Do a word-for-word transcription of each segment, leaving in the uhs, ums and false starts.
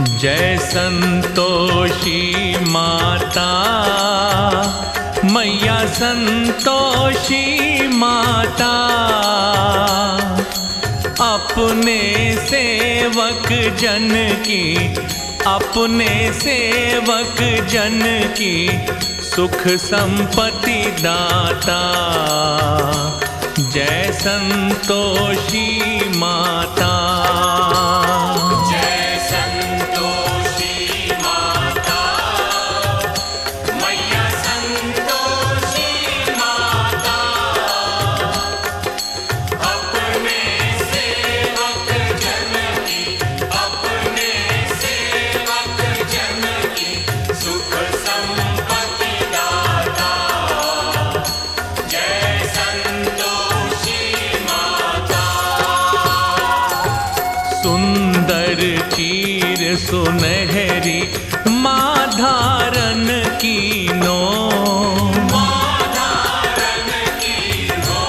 जय संतोषी माता, मैया संतोषी माता, अपने सेवक जन की, अपने सेवक जन की सुख संपत्ति दाता। जय संतोषी माता। जय संतोषी माता, मैया संतोषी माता, अपने सेवक जन की, अपने सेवक जन की सुख संपत्ति दाता। जय संतोषी माता। सुंदर चीर सुनहरी माँ धारण कीनो, धारण कीनो,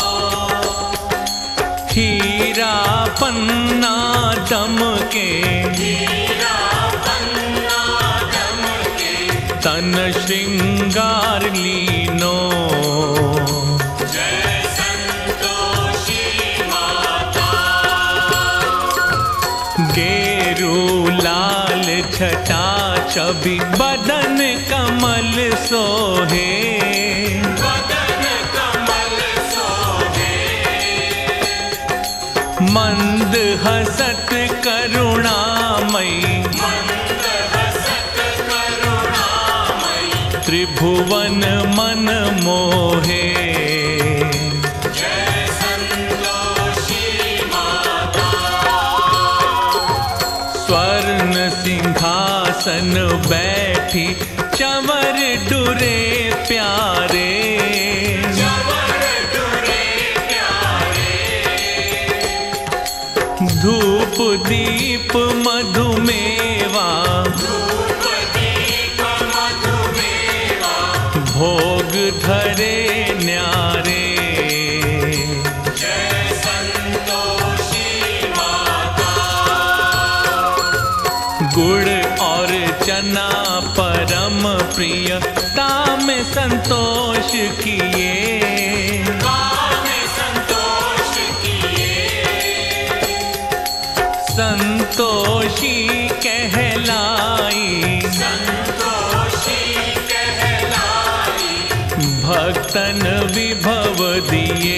हीरा पन्ना दम के, हीरा पन्ना दम के, तन श्रृंगार लीनो। जय संतोषी माता। गेरू लाल छटा छवि बदन कमल सोहे, बदन कमल सोहे, मंद हसत करुणामयी, मंद हसत करुणामयी, त्रिभुवन मन मोहे। जय संतोषी माता। स्वर्ण सिंहासन बैठी चंवर डुरे प्यारे, जवर डुरे प्यारे, धूप दीप मधुमेवा, धूप दीप मधुमेवा, भोग धरे न्यारे। जय संतोषी माता। गुड़ और चना परम प्रिय ताम संतोष किए, काम संतोष किए, संतोषी कहलाई, संतोषी कहलाई, भक्तन विभव दिए।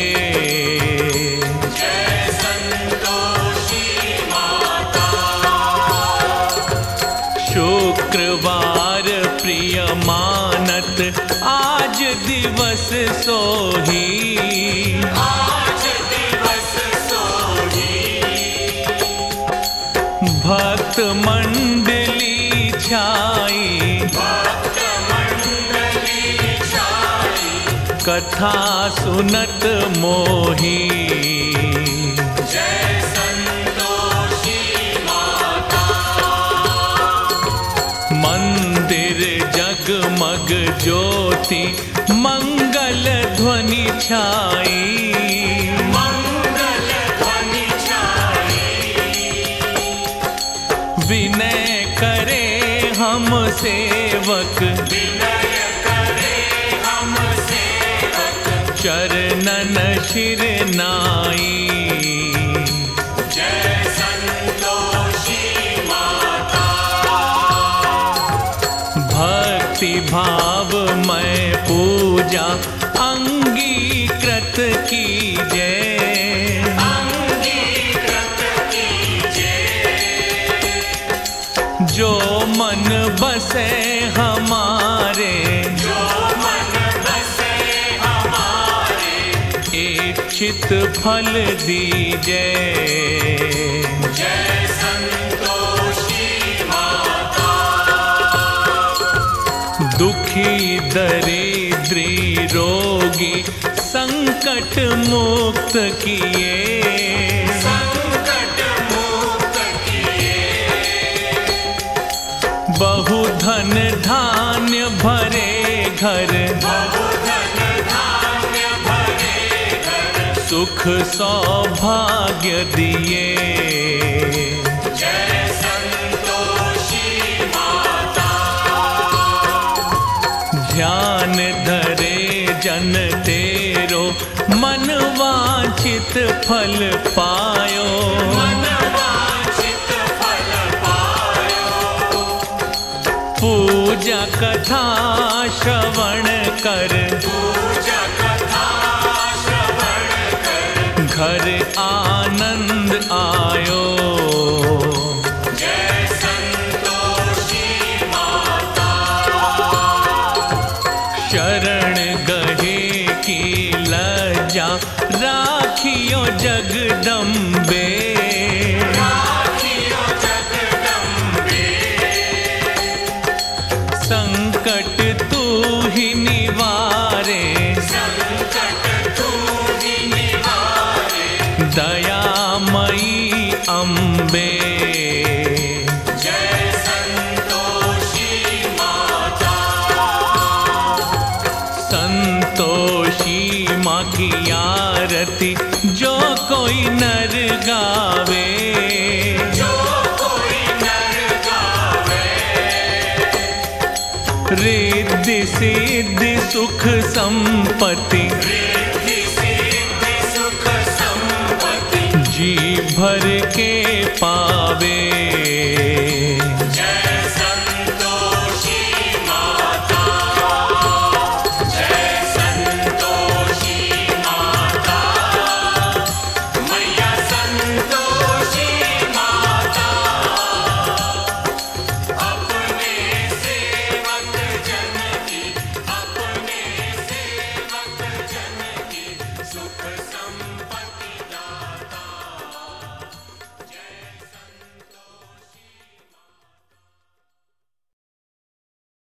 जय संतोषी माता। शुक्रवार प्रिय मानत आज दिवस सोही, आज दिवस सोही, भक्त मंडली छाई, भक्त मंडली छाई, कथा सुनत मोही। जय संतोषी माता। मंदिर जगमग ज्योति मंगल ध्वनि छाई, मंगल ध्वनि छाई, विनय करे हम सेवक, विनय करे हम सेवक, चरणन शिर नाई। जय संतोषी माता। भक्ति भाव मैं पूजा अंगीकृत कीजय, अंगीकृत कीजिए, जो मन बसे हमारे, जो मन बसे हमारे, इच्छित फल दीजय। जय संतोषी माता। दुखी दरिद्री रोगी संकट मुक्त किए, संकट मुक्त किए, बहुधन धान्य भरे घर, बहुधन धान्य भरे घर, सुख सौभाग्य दिए। जय संतोषी फल पायो, मनवांछित फल पायो। पूजा कथा श्रवण कर, पूजा कथा श्रवण कर, घर आनंद आयो। जय संतोषी माता। शरण गहे की लज्जा राखियो जगदम्बे, राखियो जगदम्बे। संकट तू ही निवारे, संकट तू ही निवारे, दयामयी अम्बे। जय संतोषी माता। संतोषी माँ की आरती जो कोई नर गावे, जो कोई नर गावे, रिद्धि सिद्धि सुख संपत्ति, रिद्धि सिद्धि सुख संपत्ति, जी भर के पावे।